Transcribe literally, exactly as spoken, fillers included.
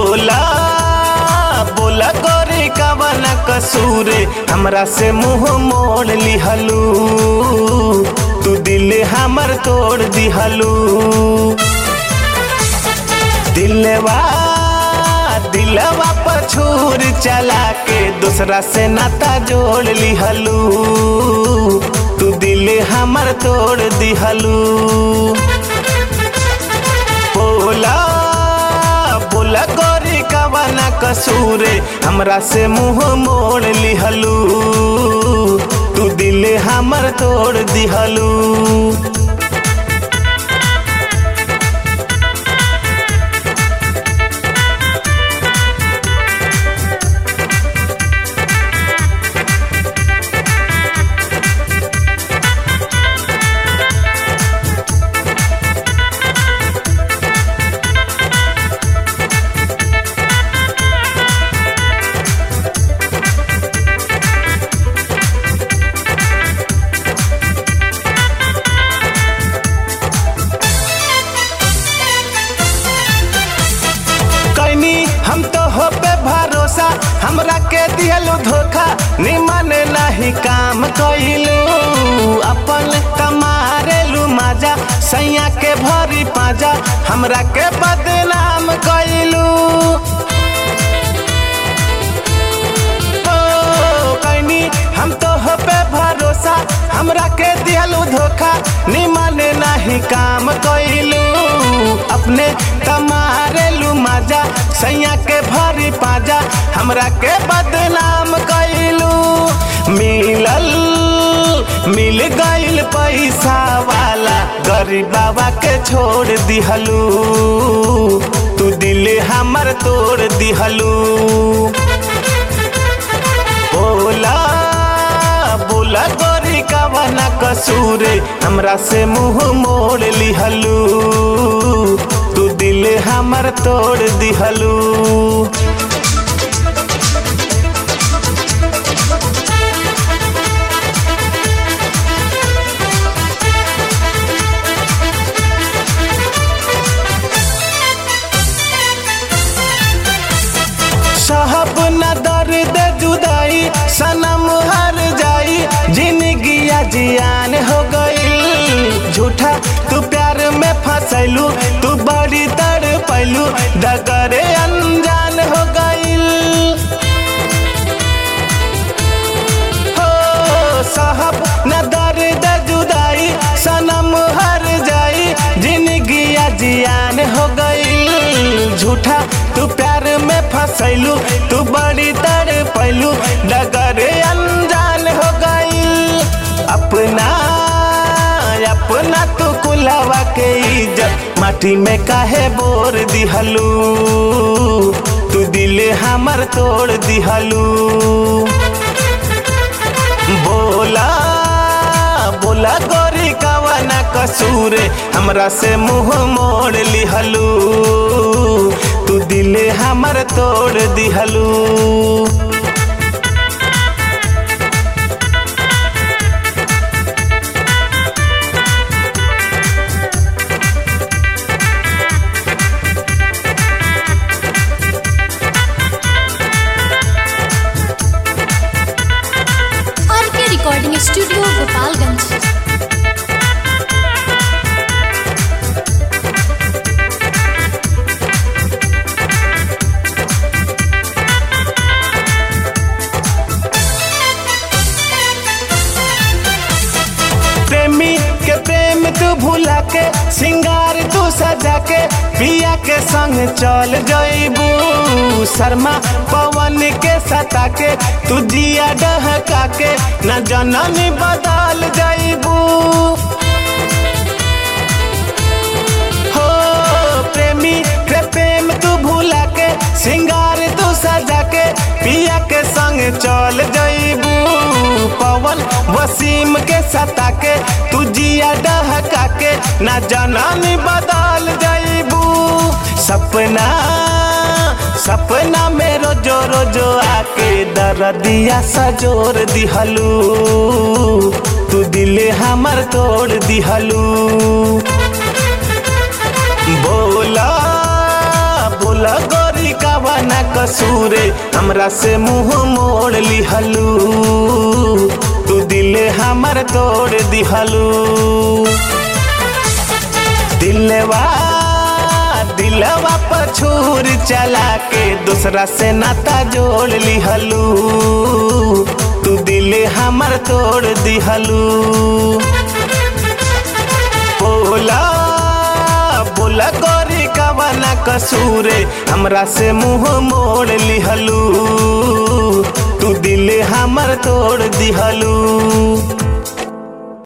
बोला बोला गोरी कवन कसूरे हमरा से मुँह मोड़ लिहलू तू दिल हमर तोड़ दिहलू दिलवा दिलवा पर छुर चला के दूसरा से नाता जोड़ लिहलू तू दिल हमर तोड़ दिहलू बोला बोला गोरी कवन कसूरे हमरा से मुँह मोड़ लिहलू तू दिल हमर तोड़ दिहलू हम तो हो पे भरोसा हमरा के दिहलू धोखा निमन नहीं काम कइलू अपन कमारेलू मजा सैया के भरी पाजा हमरा के बदनाम कइलू हम तो हो पे भरोसा हमरा के दिहलू धोखा निमन नहीं काम कइलू अपने कमारेलू मजा सैया के भरी पाजा हमरा के बदनाम कइलू मिलल मिल गइल पैसा वाला गरीब बाबा के छोड़ दिहलू तू दिल हमर तोड़ दिहलू बोला बोला गोरी कवन कसूरे हमरा से मुँह मोड़ लिहलू तू दिल हमर तोड़ दिहलू साहब न दर्द जुदाई सनम हर जाई जिंदगिया जियान हो गई झूठा तू प्यार में फंसलू तू बड़ी तड़ पैलू डगरे अनजान हो गई हो साहब न दर्द जुदाई सनम हर जाई जिंदगिया जियान हो गई झूठा तू प्यार में फंसलू तू बड़ी तड़ पैलू डगरे अनजान हो गई अपना अपना तू कुलवा के इज्जत माटी में काहे बोर दिहलू तू दिल हमर तोड़ दिहलू बोला बोला गोरी कवन कसूरे हमरा से मुँह मोड़ लिहलू तू दिल हमर तोड़ दिहलू आर के रिकॉर्डिंग स्टूडियो गोपालगंज। प्रेमी के प्रेम तू भुला के सिंगार तू सजा के पिया के संग चल जइबू शर्मा पवन के सता के तू जिया डहका के न जननी बदल जइबू हो प्रेमी के प्रेम तू भुला के सिंगार तू सजा के पिया के संग चल जइबू पवन वसीम के सता के तू जिया डहका के ना जननी बदल जइबू सपना सपना में रोजो रोजो आके दर्दिया सजोर दिहलू तू दिल हमर तोड़ दिहलू बोला बोला गोरी का कवना कसूरे हमरा से मुंह मोड़ लिहलू तू दिल हमर तोड़ दिहलू दिलवा दिलवा पर छुर चला के दूसरा से नाता जोड़ लिहलू तू दिल हमर तोड़ दिहलू बोला बोला गोरी कवना कसूरे हमरा से मुंह मोड़ लिहलू तू दिल हमर तोड़ दिहलू।